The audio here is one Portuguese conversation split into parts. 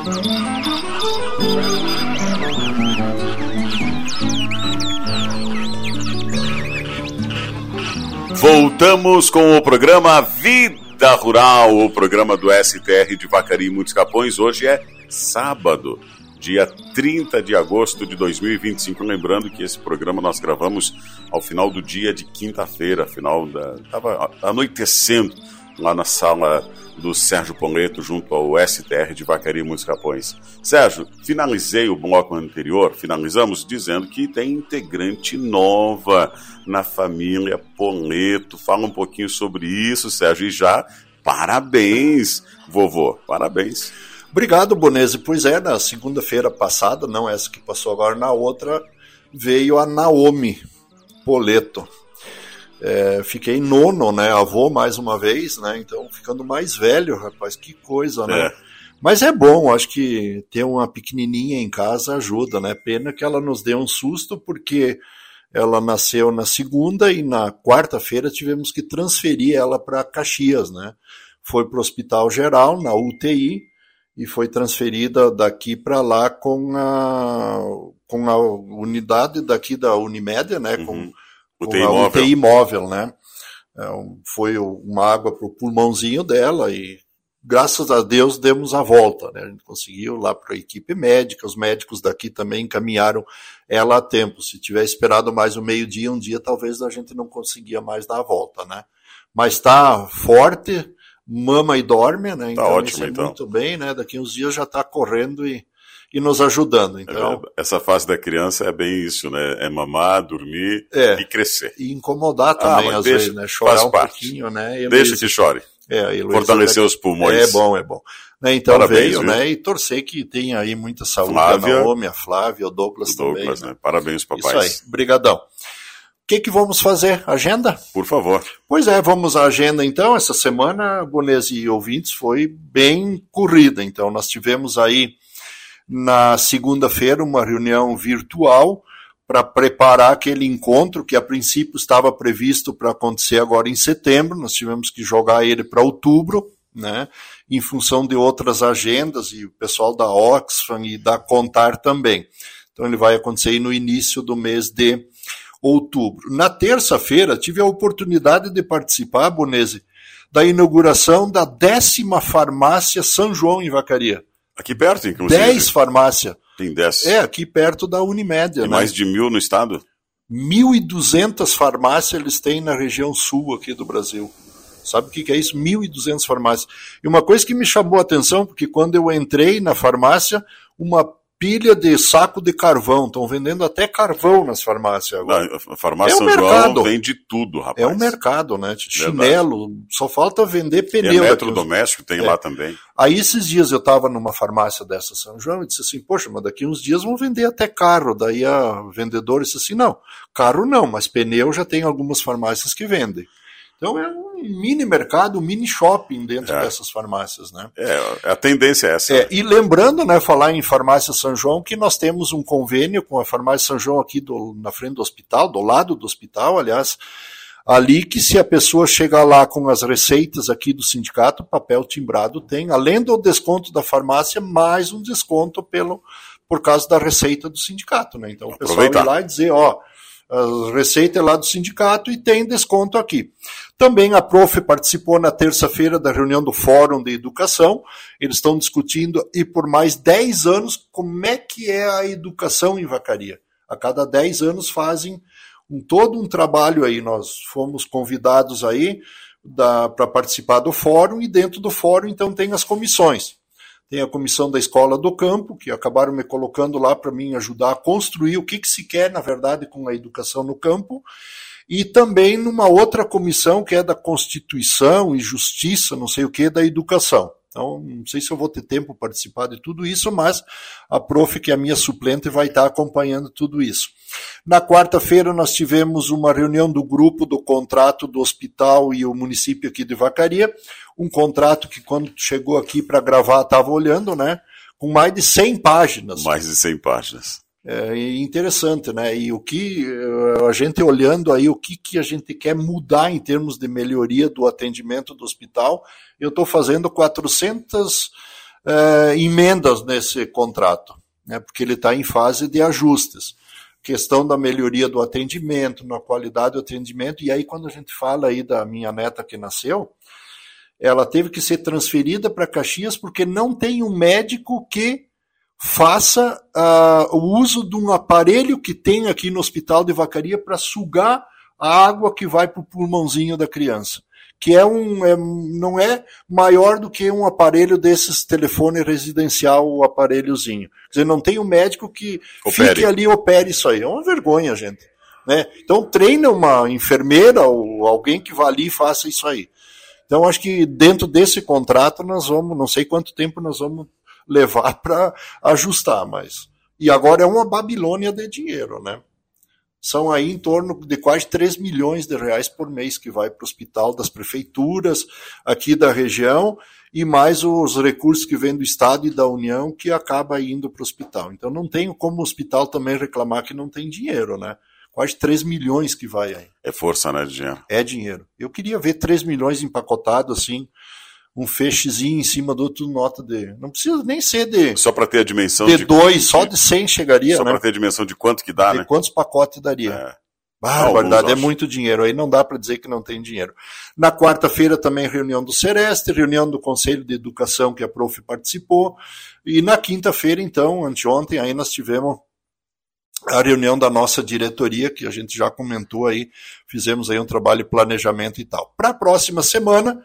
Voltamos com o programa Vida Rural, o programa do STR de Vacaria e Muitos Capões. Hoje é sábado, dia 30 de agosto de 2025. Lembrando que esse programa nós gravamos ao final do dia de quinta-feira, estava anoitecendo lá na sala do Sérgio Poleto, junto ao STR de Vacaria e Muitos Capões. Sérgio, finalizei o bloco anterior, finalizamos dizendo que tem integrante nova na família Poleto. Fala um pouquinho sobre isso, Sérgio, e já parabéns, vovô, parabéns. Obrigado, Bonese. Pois é, na segunda-feira passada, não essa que passou agora, na outra, veio a Naomi Poleto. Fiquei nono, né, avô mais uma vez, né, então ficando mais velho, rapaz, que coisa, né. Mas é bom, acho que ter uma pequenininha em casa ajuda, né, pena que ela nos deu um susto, porque ela nasceu na segunda e na quarta-feira tivemos que transferir ela para Caxias, né, foi para o Hospital Geral, na UTI, e foi transferida daqui para lá com a unidade daqui da Unimed, né, com a UTI móvel, né? Foi uma água para o pulmãozinho dela e, graças a Deus, demos a volta, né? A gente conseguiu lá para a equipe médica, os médicos daqui também encaminharam ela a tempo. Se tivesse esperado mais um meio-dia, um dia, talvez a gente não conseguia mais dar a volta, né? Mas está forte, mama e dorme, né? Então, ótimo, isso é então. muito bem, né? Daqui uns dias já está correndo e nos ajudando. Então, essa fase da criança é bem isso, né? É mamar, dormir e crescer. E incomodar também, às vezes, né? Chorar um pouquinho, né? Deixa que chore. Fortalecer os pulmões. É bom. Né? Então parabéns, veio, né? E torcer que tenha aí muita saúde. A Naomi, a Flávia, o Douglas também. Né? Parabéns, papais. Isso aí, brigadão. O que vamos fazer? Agenda? Por favor. Pois é, vamos à agenda então. Essa semana, Bonese e ouvintes, foi bem corrida. Então, nós tivemos aí na segunda-feira uma reunião virtual para preparar aquele encontro que a princípio estava previsto para acontecer agora em setembro. Nós tivemos que jogar ele para outubro, né, em função de outras agendas, e o pessoal da Oxfam e da Contar também. Então ele vai acontecer aí no início do mês de outubro. Na terça-feira tive a oportunidade de participar, Bonese, da inauguração da 10ª farmácia São João em Vacaria. Aqui perto, inclusive. 10 farmácias. Tem 10. Aqui perto da Unimed. Tem mais de 1.000 no estado? 1.200 farmácias eles têm na região sul aqui do Brasil. Sabe o que é isso? 1.200 farmácias. E uma coisa que me chamou a atenção, porque quando eu entrei na farmácia, uma pilha de saco de carvão. Estão vendendo até carvão nas farmácias agora. Não, a farmácia São João vende tudo, rapaz. É um mercado, né? Chinelo, só falta vender pneu. E eletrodoméstico tem lá também. Aí esses dias eu estava numa farmácia dessa São João e disse assim, poxa, mas daqui uns dias vão vender até carro. Daí a vendedora disse assim, não, carro não, mas pneu já tem algumas farmácias que vendem. Então é um mini mercado, um mini shopping dentro dessas farmácias, né? A tendência é essa. E lembrando, né, falar em farmácia São João, que nós temos um convênio com a farmácia São João aqui na frente do hospital, do lado do hospital, aliás, ali que se a pessoa chegar lá com as receitas aqui do sindicato, papel timbrado tem, além do desconto da farmácia, mais um desconto por causa da receita do sindicato, né? Então o pessoal ir lá e dizer, a receita é lá do sindicato e tem desconto aqui. Também a Prof participou na terça-feira da reunião do Fórum de Educação. Eles estão discutindo, e por mais 10 anos, como é que é a educação em Vacaria. A cada 10 anos todo um trabalho aí. Nós fomos convidados aí para participar do fórum, e dentro do fórum, então, tem as comissões. Tem a comissão da Escola do Campo, que acabaram me colocando lá para mim ajudar a construir o que se quer, na verdade, com a educação no campo, e também numa outra comissão que é da Constituição e Justiça, não sei o que, da Educação. Então, não sei se eu vou ter tempo para participar de tudo isso, mas a Prof, que é a minha suplente, vai estar acompanhando tudo isso. Na quarta-feira nós tivemos uma reunião do grupo do contrato do hospital e o município aqui de Vacaria, um contrato que quando chegou aqui para gravar estava olhando, né, com mais de 100 páginas. Mais de 100 páginas. É interessante, né? E o que a gente olhando aí, o que a gente quer mudar em termos de melhoria do atendimento do hospital, eu estou fazendo 400 emendas nesse contrato, né, porque ele está em fase de ajustes. Questão da melhoria do atendimento, na qualidade do atendimento, e aí quando a gente fala aí da minha neta que nasceu, ela teve que ser transferida para Caxias porque não tem um médico que faça o uso de um aparelho que tem aqui no Hospital de Vacaria para sugar a água que vai para o pulmãozinho da criança, que não é maior do que um aparelho desses telefone residencial, o aparelhozinho. Quer dizer, não tem um médico que fique ali e opere isso aí. É uma vergonha, gente. Né? Então treina uma enfermeira ou alguém que vá ali e faça isso aí. Então acho que dentro desse contrato nós vamos, não sei quanto tempo nós vamos levar para ajustar, mas... E agora é uma Babilônia de dinheiro, né? São aí em torno de quase 3 milhões de reais por mês que vai para o hospital das prefeituras aqui da região e mais os recursos que vêm do Estado e da União que acaba indo para o hospital. Então não tem como o hospital também reclamar que não tem dinheiro, né? Quase 3 milhões que vai aí. É força, né, de dinheiro? É dinheiro. Eu queria ver 3 milhões empacotado assim, um feixezinho em cima do outro, nota de... Não precisa nem ser de... Só para ter a dimensão de 2, só de 100 chegaria, só né? Só para ter a dimensão de quanto que dá, de né? Quantos pacotes daria. Verdade, é muito dinheiro. Aí não dá para dizer que não tem dinheiro. Na quarta-feira também reunião do Sereste, reunião do Conselho de Educação que a prof participou. E na quinta-feira, então, anteontem, aí nós tivemos a reunião da nossa diretoria, que a gente já comentou aí, fizemos aí um trabalho de planejamento e tal. Para a próxima semana...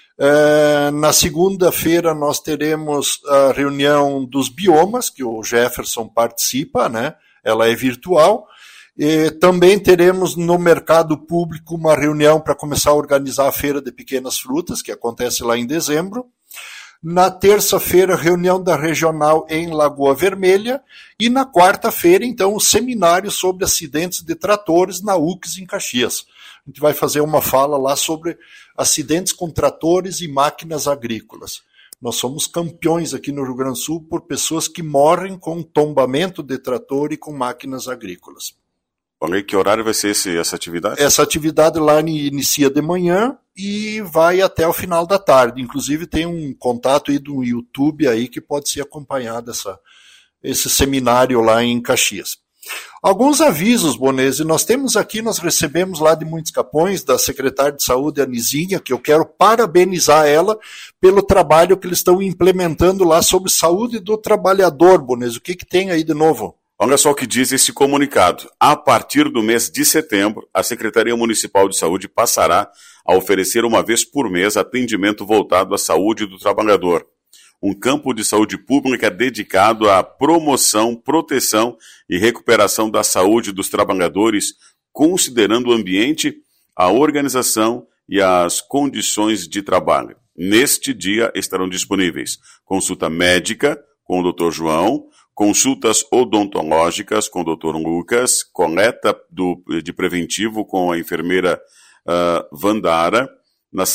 na segunda-feira nós teremos a reunião dos biomas, que o Jefferson participa, né? Ela é virtual. E também teremos no mercado público uma reunião para começar a organizar a Feira de Pequenas Frutas, que acontece lá em dezembro. Na terça-feira, reunião da regional em Lagoa Vermelha. E na quarta-feira, então, o seminário sobre acidentes de tratores na UCS em Caxias. A gente vai fazer uma fala lá sobre acidentes com tratores e máquinas agrícolas. Nós somos campeões aqui no Rio Grande do Sul por pessoas que morrem com tombamento de trator e com máquinas agrícolas. Olha, que horário vai ser essa atividade? Essa atividade lá inicia de manhã e vai até o final da tarde. Inclusive tem um contato aí do YouTube aí que pode ser acompanhado esse seminário lá em Caxias. Alguns avisos, Bonese, nós recebemos lá de Muitos Capões, da secretária de saúde, a Nizinha, que eu quero parabenizar ela pelo trabalho que eles estão implementando lá sobre saúde do trabalhador, Bonese. O que tem aí de novo? Olha só o que diz esse comunicado. A partir do mês de setembro, a Secretaria Municipal de Saúde passará a oferecer uma vez por mês atendimento voltado à saúde do trabalhador. Um campo de saúde pública dedicado à promoção, proteção e recuperação da saúde dos trabalhadores, considerando o ambiente, a organização e as condições de trabalho. Neste dia estarão disponíveis consulta médica com o Dr. João, consultas odontológicas com o Dr. Lucas, coleta de preventivo com a enfermeira Vandara, na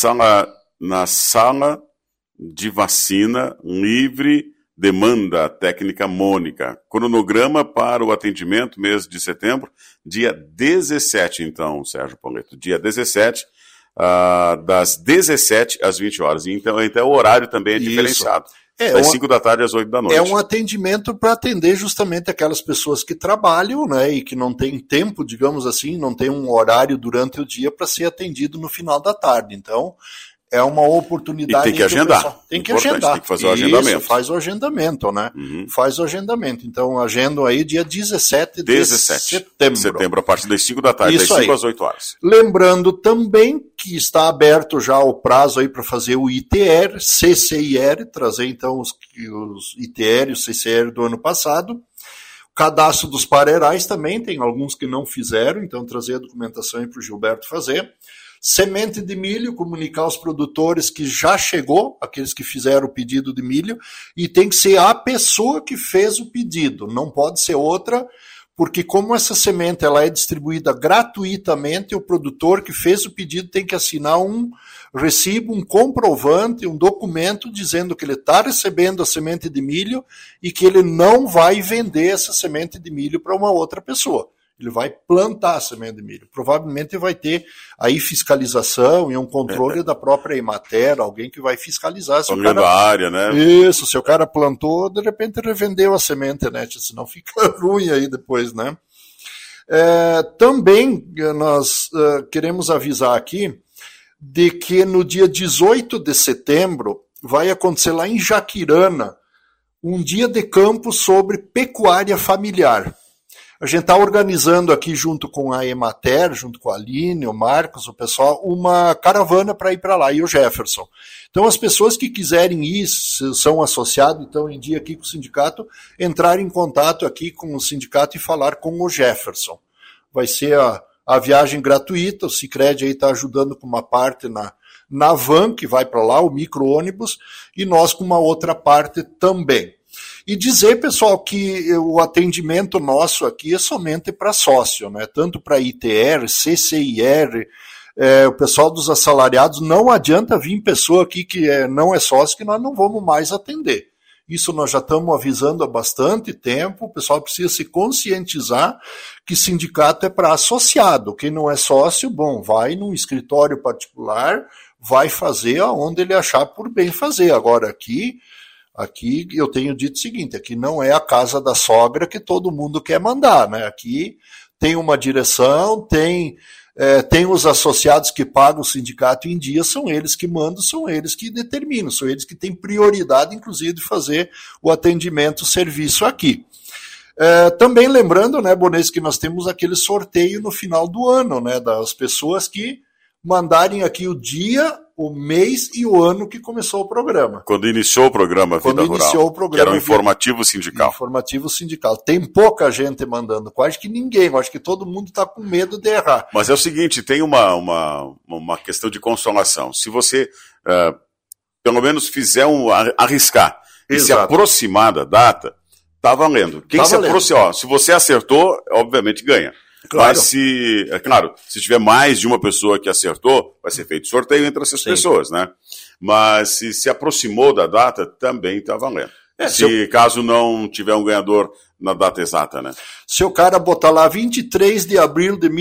sala de vacina livre demanda técnica Mônica. Cronograma para o atendimento, mês de setembro, dia 17, então, Sérgio Pauleto, dia 17, das 17 às 20 horas. Então o horário também é diferenciado. Das 5 da tarde às 8 da noite. É um atendimento para atender justamente aquelas pessoas que trabalham, né, e que não têm tempo, digamos assim, não tem um horário durante o dia para ser atendido no final da tarde. Então, é uma oportunidade. E tem que agendar. Tem que agendar. Tem que fazer o agendamento. Isso, faz o agendamento, né? Uhum. Faz o agendamento. Então, agendam aí dia 17 de setembro. Setembro, a partir das 5 da tarde, Isso das 5 aí. às 8 horas. Lembrando também que está aberto já o prazo aí para fazer o ITR, CCIR, trazer então os ITR e o CCIR do ano passado. O cadastro dos parerais também, tem alguns que não fizeram, então trazer a documentação aí para o Gilberto fazer. Semente de milho, comunicar aos produtores que já chegou, aqueles que fizeram o pedido de milho, e tem que ser a pessoa que fez o pedido, não pode ser outra, porque como essa semente ela é distribuída gratuitamente, o produtor que fez o pedido tem que assinar um recibo, um comprovante, um documento dizendo que ele está recebendo a semente de milho e que ele não vai vender essa semente de milho para uma outra pessoa. Ele vai plantar a semente de milho. Provavelmente vai ter aí fiscalização e um controle da própria Emater, alguém que vai fiscalizar. Se o cara, a área, né? Isso, se o cara plantou, de repente revendeu a semente, né? Senão fica ruim aí depois, né? Também nós queremos avisar aqui de que no dia 18 de setembro vai acontecer lá em Jaquirana um dia de campo sobre pecuária familiar. A gente está organizando aqui junto com a Emater, junto com a Aline, o Marcos, o pessoal, uma caravana para ir para lá, e o Jefferson. Então as pessoas que quiserem ir, são associados, então em dia aqui com o sindicato, entrar em contato aqui com o sindicato e falar com o Jefferson. Vai ser a viagem gratuita, o Sicredi aí está ajudando com uma parte na van que vai para lá, o micro-ônibus, e nós com uma outra parte também. E dizer, pessoal, que o atendimento nosso aqui é somente para sócio, né? Tanto para ITR, CCIR, o pessoal dos assalariados, não adianta vir pessoa aqui que não é sócio, que nós não vamos mais atender. Isso nós já estamos avisando há bastante tempo, o pessoal precisa se conscientizar que sindicato é para associado. Quem não é sócio, bom, vai num escritório particular, vai fazer aonde ele achar por bem fazer. Agora aqui eu tenho dito o seguinte, aqui não é a casa da sogra que todo mundo quer mandar, né? Aqui tem uma direção, tem os associados que pagam o sindicato em dia, são eles que mandam, são eles que determinam, são eles que têm prioridade, inclusive, de fazer o atendimento, o serviço aqui. Também lembrando, né, Bonês, que nós temos aquele sorteio no final do ano, né, das pessoas que mandarem aqui o dia, o mês e o ano que começou o programa. Quando iniciou o programa Vida Rural, que era um informativo sindical. Informativo sindical. Tem pouca gente mandando, quase que ninguém. Eu acho que todo mundo está com medo de errar. Mas é o seguinte, tem uma questão de consolação. Se você, pelo menos, fizer arriscar e se aproximar da data, tá valendo. Quem se aproximar, se você acertou, obviamente ganha. Claro. Mas se tiver mais de uma pessoa que acertou, vai ser feito sorteio entre essas pessoas, né? Mas se aproximou da data, também está valendo. Caso não tiver um ganhador na data exata, né? Se o cara botar lá 23 de abril de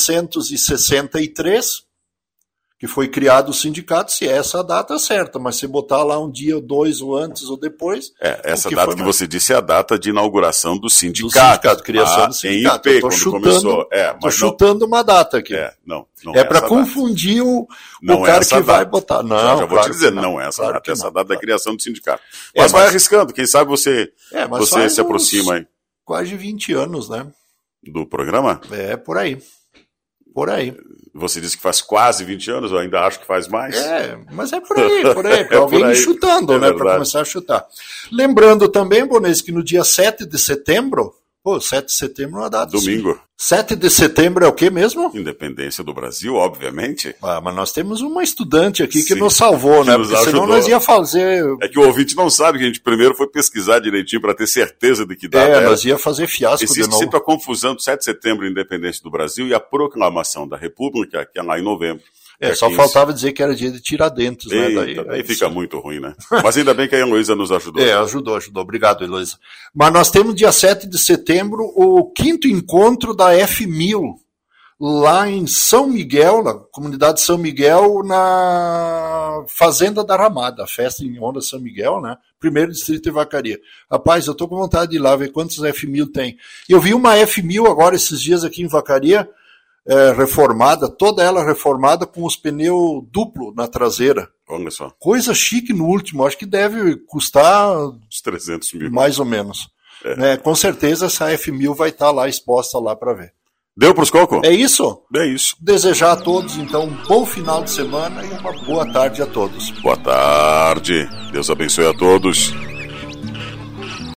1963, que foi criado o sindicato, se é essa a data certa, mas se botar lá um dia, ou dois, ou antes, ou depois... essa data que você disse é a data de inauguração do sindicato. Criação do sindicato. Em IP, quando começou. Estou chutando uma data aqui. Não é para confundir o cara que vai botar. Não, já vou te dizer, não é essa data. Essa data da criação do sindicato. Mas vai arriscando, quem sabe você se aproxima aí. Quase 20 anos, né? Do programa? Por aí. Por aí. Você disse que faz quase 20 anos, eu ainda acho que faz mais. Mas é por aí, para alguém chutando, né? Para começar a chutar. Lembrando também, Bonês, que no dia 7 de setembro, 7 de setembro é uma data. Domingo. 7 de setembro é o quê mesmo? Independência do Brasil, obviamente. Mas nós temos uma estudante aqui que nos salvou, né? Porque senão nós ia fazer... É que o ouvinte não sabe que a gente primeiro foi pesquisar direitinho para ter certeza de que data era. Nós ia fazer fiasco de novo. Existe sempre a confusão do 7 de setembro, Independência do Brasil, e a proclamação da República, que é lá em novembro. Só 15. Faltava dizer que era dia de Tiradentes, né? Daí fica muito ruim, né? Mas ainda bem que a Heloísa nos ajudou. Ajudou. Obrigado, Heloísa. Mas nós temos dia 7 de setembro o 5º encontro da F1000, lá em São Miguel, na comunidade São Miguel, na Fazenda da Ramada, a festa em honra de São Miguel, né? Primeiro distrito de Vacaria. Rapaz, eu tô com vontade de ir lá ver quantos F1000 tem. Eu vi uma F1000 agora esses dias aqui em Vacaria, reformada, toda ela reformada com os pneus duplo na traseira. Olha só. Coisa chique no último, acho que deve custar uns 300 mil. Mais ou menos. Com certeza essa F1000 vai estar lá exposta lá para ver. Deu pros cocos? É isso? É isso. Desejar a todos, então, um bom final de semana e uma boa tarde a todos. Boa tarde. Deus abençoe a todos.